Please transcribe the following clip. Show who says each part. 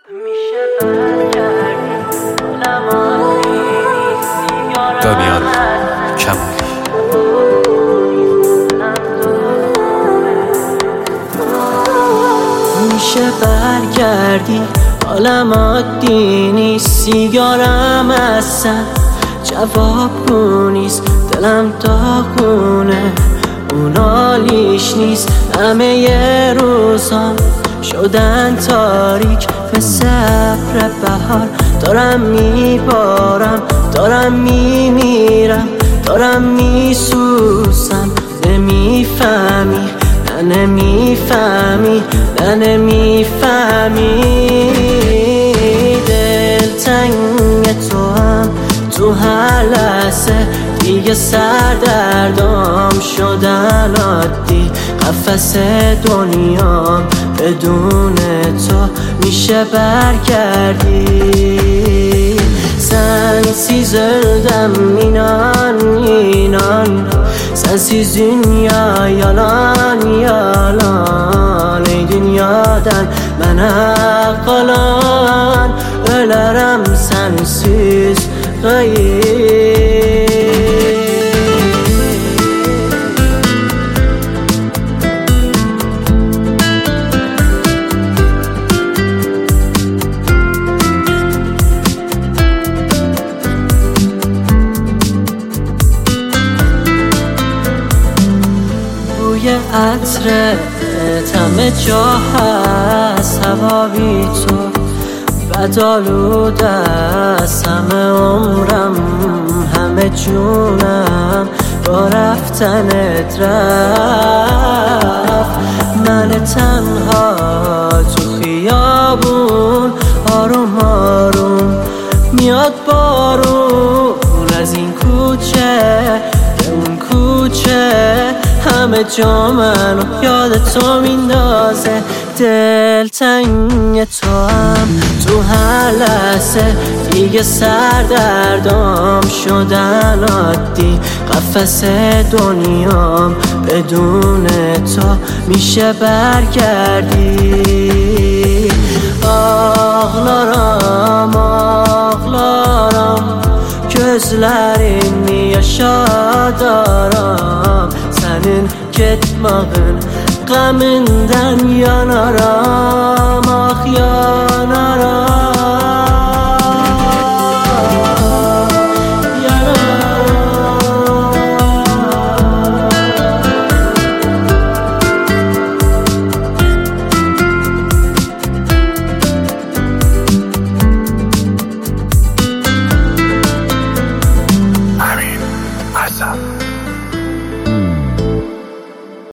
Speaker 1: دامیان کمالی.
Speaker 2: میشه برگردی حالم عادی نیست، سیگارم اصلا جواب نیست، دلم داغونه اون حالیش نیست، همه ی روزام شدن تاریک مثل ابر بهار، دارم میبارم دارم میمیرم دارم میسوزم، نمیفهمی نه نمیفهمی نه نمیفهمی، دلتنگ تو هم تو هر لحظه دیگه سردردام شدن عادی، قفس دنیام بدون تو میشه برگردی، sensiz öldüm inan inan, sensiz dünya yalan yalan, ey dünyadan bana kalan, ölerim sensiz gayet. بوی عطرت همه جا هست، هوا بی تو بدآلوده است، همه عمرم همه جونم با رفتنت رفت، من تنها تو خیابون آروم آروم میاد بارون از این کوچه به اون کوچه، همه جا منو یاد تو میندازه، دلتنگ تو هم تو هر لحظه دیگه سردردام شدن عادی، قفس دنیام بدون تو میشه برگردی، ağlarım ağlarım gözlerini yaşadarım, senin ketmağın gaminden yanaram.